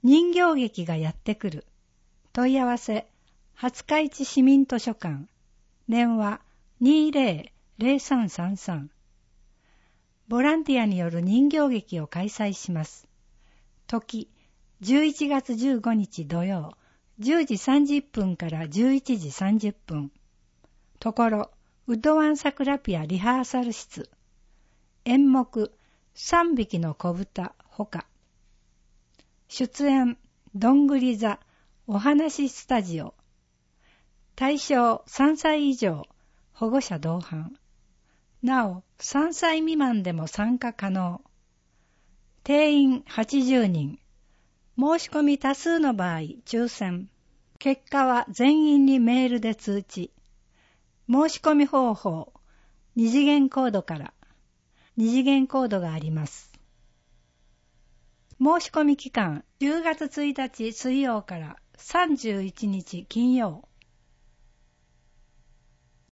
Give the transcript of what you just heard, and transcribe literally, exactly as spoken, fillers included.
人形劇がやってくる。問い合わせ、廿日市市民図書館。電話 にじゅう ゼロさんさんさん。ボランティアによる人形劇を開催します。時、じゅういちがつじゅうごにち土曜、じゅうじさんじゅっぷんからじゅういちじさんじゅっぷん。ところ、ウッドワンサクラピアリハーサル室。演目、三匹の子豚、ほか。出演、どんぐり座、お話スタジオ。対象さんさい以上、保護者同伴。なお、さんさい未満でも参加可能。定員はちじゅうにん。申し込み多数の場合、抽選。結果は全員にメールで通知。申し込み方法、二次元コードから。二次元コードがあります。申し込み期間、じゅうがつついたち水曜からさんじゅういちにち金曜。